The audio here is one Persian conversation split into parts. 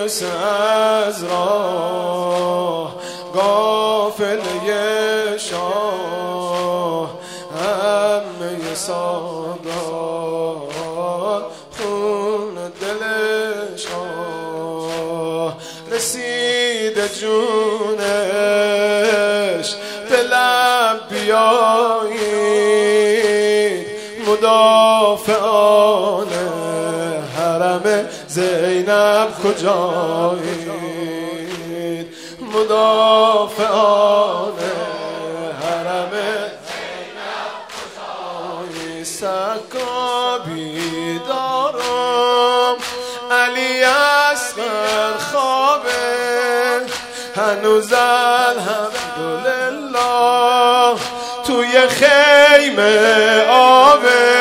میرسه از راه قافله شاه، همه سادات خون دل شاه. رسیده جونش به لب بیایید، مدافعان حرم زینب کجایید، مدافعان حرم زینب کجایید. سکا بیدارم علی اصغر خوابه، هنوز الحمدلله توی خیمه آبه.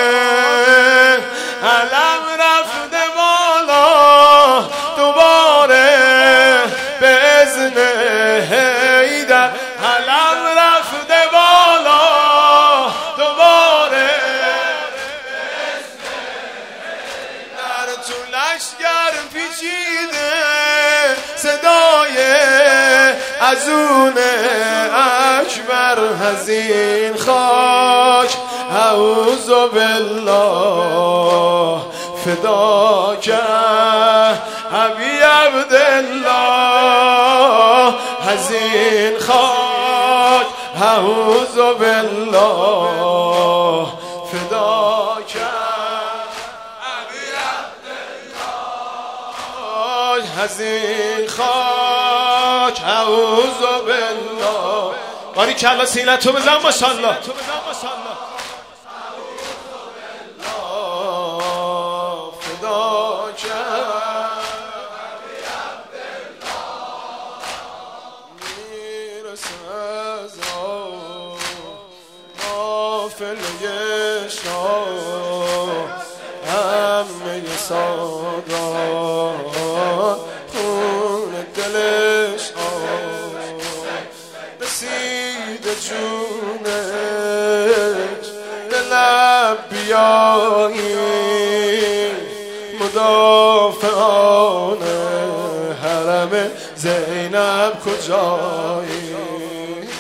علم رفته بالا دوباره به اذن حیدر، علم رفته بالا دوباره به اذن حیدر. تو لشگر پیچیده صدای ازون اکبر، حزین خاک اعوذ بالله فداک ابی عبدالله، حزین خاک اعوذ بالله فداک ابی عبدالله، حزین خاک اعوذ بالله. باری کلا سینتو بزن ماشاءالله. فداک ابی عبدالله، میرسه از قافله شاه، همه سادات خون دل شاه. رسیده جونش به لب بیایید، مدافعان حرم زینب کجایید،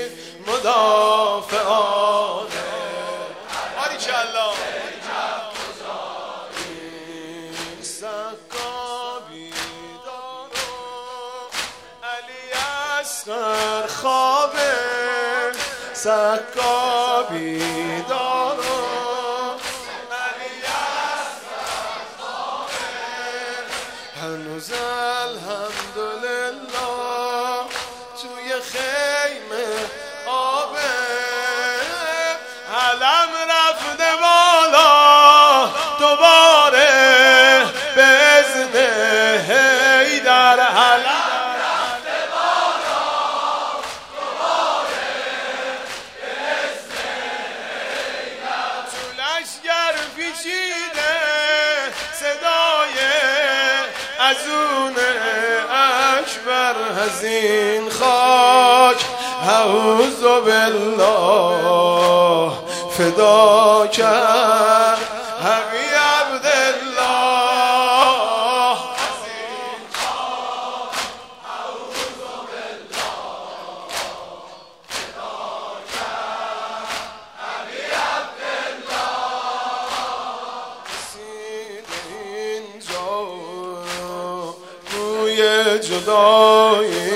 مدافعان باریکالله کجایید. سکا بیدارم علی اصغر خوابه، سکا بیدارم علی اصغر خوابه، هنوز الحمدلله توی خیمه آبه. علم رفته بالا دوباره به اذن حیدر، علم رفته بالا دوباره به اذن حیدر. تو لشگر پیچیده صدای ازون اکبر، حزین خاک اعوذ بالله فداک ابی عبدالله، حزین خاک اعوذ بالله فداک ابی عبدالله. رسیده اینجا روی جدایی،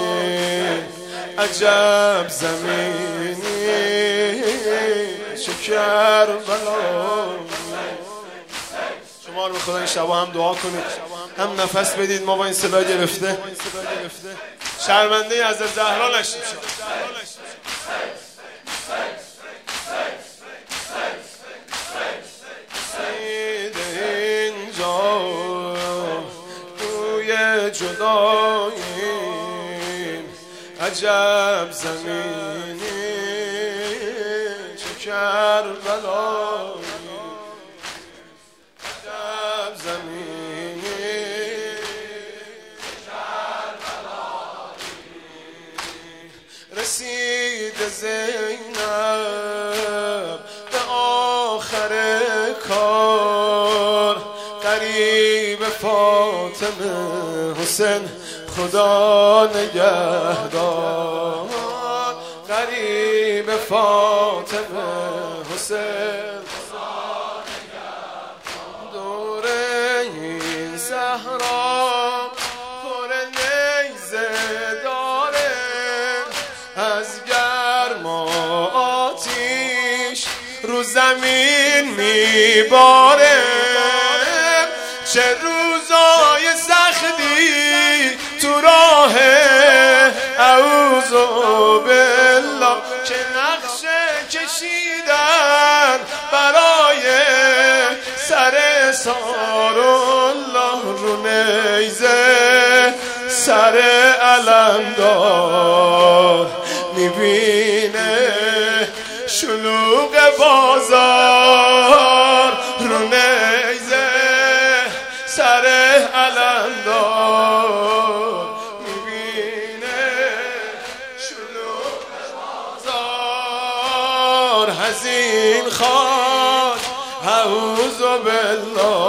عجب زمینی چه کربلا. شما رو به خدا این شبا هم دعا کنید، هم نفس بدید. ما با این صدا گرفته شرمنده حضرت زهرا نشیم. اینجا روی جدایی، عجب زمینی چه کربلایی، عجب زمینی چه کربلایی. رسید زینب به آخر کار، قریب فاتح فاطمه حسین خدا نگهدار غریب فاطمه حسین دور این صحرا پر نیزه داره از گرم و آتیش رو زمین میباره چه روزای سختی تو راه اعوذ بالله که نقشه کشیدن برای سر سارالله رو نیزه سر علمدار میبینه شلوغ بازار رو نیزه سر علمدار میبینه شلوغ بازار حزین خان اعوذ بالله